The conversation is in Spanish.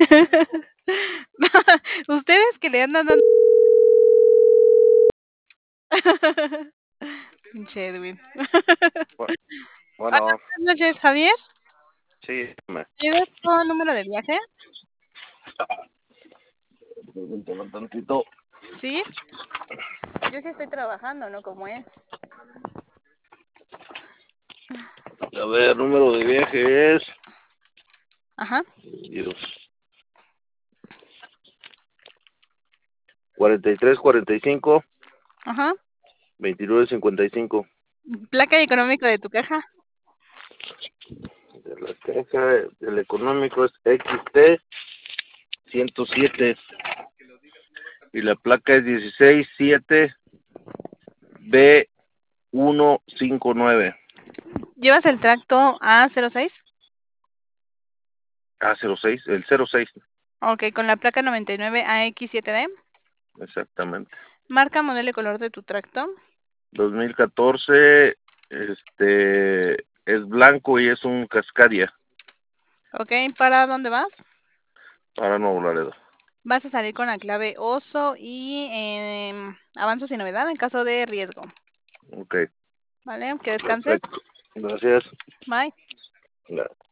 Ustedes que le andan dando. Pinche Edwin. Bu- Hola, Bueno, buenas noches, Javier. sí, ¿Tienes tu número de viaje? permíteme tantito. Sí. Yo sí estoy trabajando, ¿no? Como es. A ver, número de viaje es. Ajá. Dios. 4345 Ajá. 2955. Placa y económico de tu caja. De la caja, el económico es XT 107 y la placa es 167 B159. ¿Llevas el tracto A06? A06, el 06, Ok, con la placa 99 AX7D. exactamente. Marca, modelo y color de tu tracto. 2014, es blanco y es un Cascadia Ok, ¿para dónde vas? para Nuevo Laredo. Vas a salir con la clave oso y avanzo sin novedad en caso de riesgo. Ok, ¿Vale? Que descanses. perfecto. Gracias. Bye. Ya.